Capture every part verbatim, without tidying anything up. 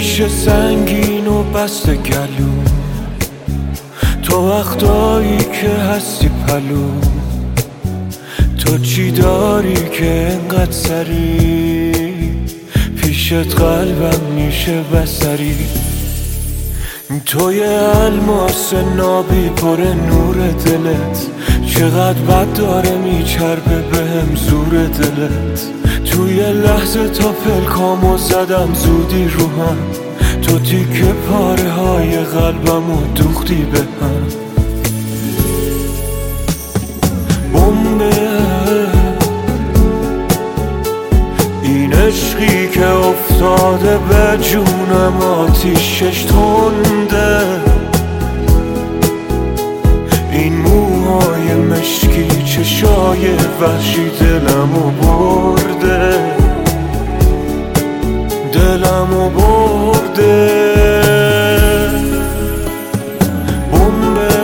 ریشه سنگین و بسته گلو، تو وقتایی که هستی پلو، تو چی داری که انقدر سری پیشت قلبم میشه بسری. توی الماس نابی پر نور دلت، چقدر بد داره میچربه بهم زور دلت. توی لحظه تا پلکامو زدم زودی رو هم، تو تیکه پاره های قلبمو دوختی به هم. بمبه این عشقی که افتاده به جونم، آتیشش تنده. این موهای مشکی چشای وحشی دلمو برده، دلمو برده. بمبه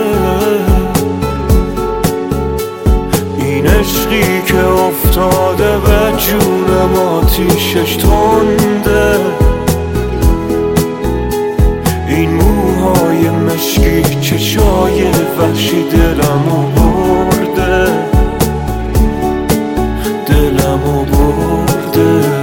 این عشقی که افتاده به جونم، آتیشش تنده. این موهای مشکی چشای وحشی دلمو برده، دلمو برده.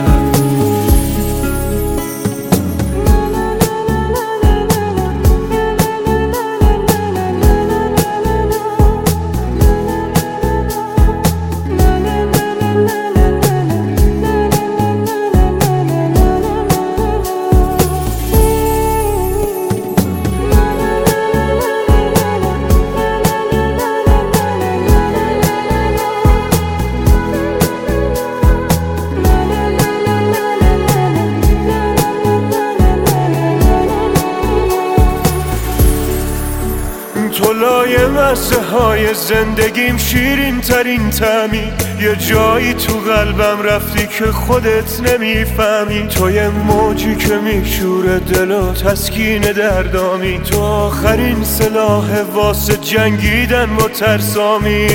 تو لایه مزه های زندگیم، شیرین ترین طعمی، یه جایی تو قلبم رفتی که خودت نمیفهمی. تو یه موجی که میشوره دل و تسکین دردامی، تو آخرین سلاح واسه جنگیدن با ترسامی.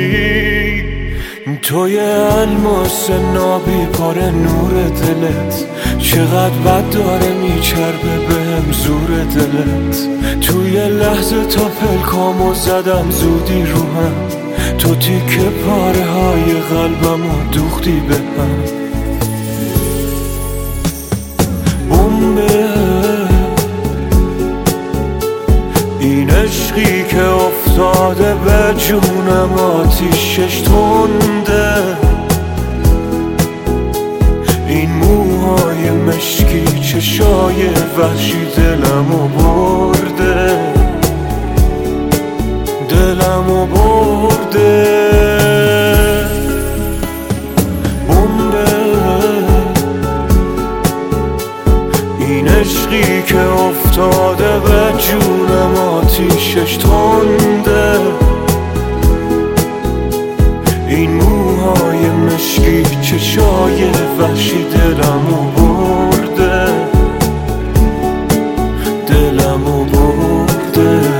توی الماس نابی پر نور دلت، چقدر بد داره میچربه بهم زور دلت. توی لحظه تا پلکامو زدم زودی رو هم، تو تیکه پاره های قلبمو دوختی به هم. بمبه این عشقی که افتاده به جونم، آتیشش تنده. این موهای مشکی چشای وحشی دلمو برده، دلمو برده. بمبه این عشقی که افتاده به جونم، آتیشش تنده. این موهای مشکی چشای وحشی دلمو برده، دلمو برده.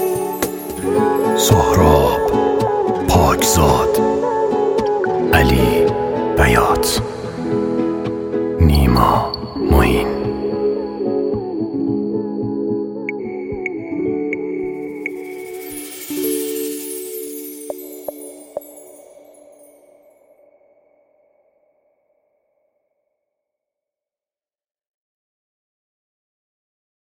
سهراب پاکزاد علی